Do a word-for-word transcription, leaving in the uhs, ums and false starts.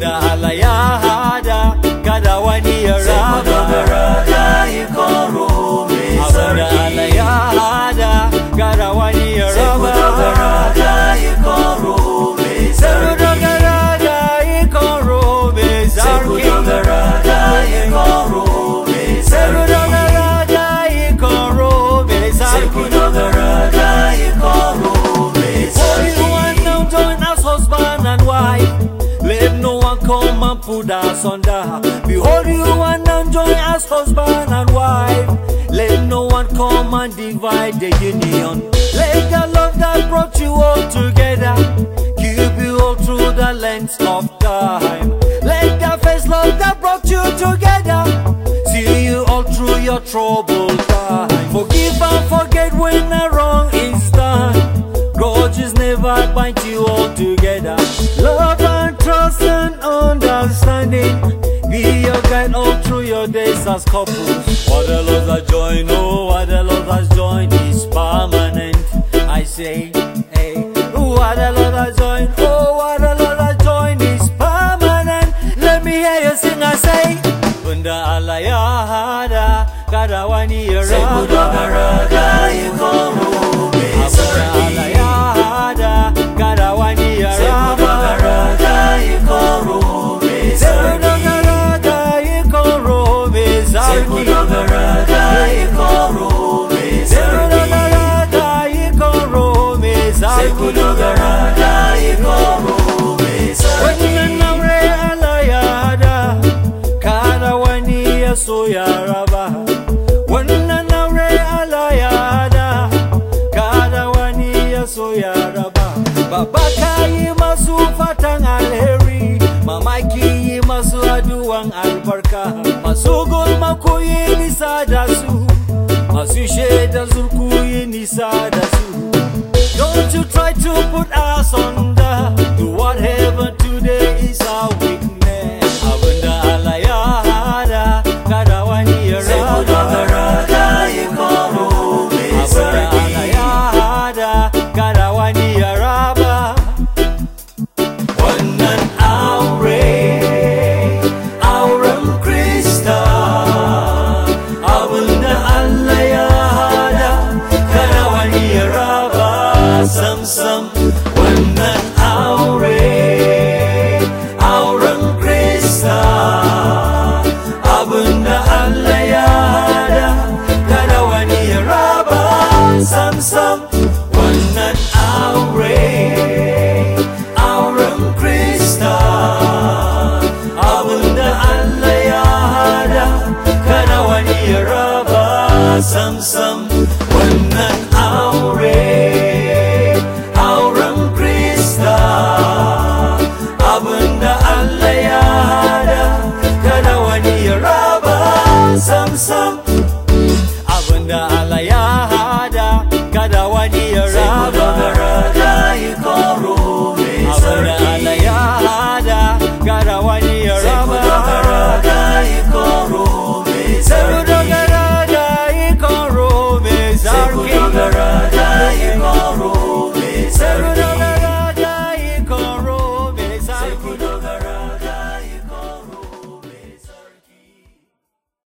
Wanda Allah ya hada kada wani ya raba Wanda Allah ya hada kada wani ya raba Seku dogara da ikon robe sarki Seku dogara da ikon robe sarki Everyone now join us husband and wife. Let no one come and put us under. Behold you and now join us husband and wife. Let no one come and divide the union. Let the love that brought you all together keep you all through the length of time. Let the first love that brought you together see you all through your troubled time. Forgive and forget when the wrong is done. Grudges never bind you all together. Love and trust and understanding be your guide all through your days as couples. What the Lord has joined, oh, what the Lord has joined is permanent. I say, hey, what the Lord has joined, oh, what the Lord has joined is permanent. Let me hear you sing, I say, Wanda Allah ya hada kada wani ya raba So ya raba wannan aure Allah ya hada kada wani ya so ya raba baba kai masu fatan alheri mama ki masu aduwan albarka masu gulma ku yi nisa da su masu shaida zurku yi nisa da su. Don't you try to put us on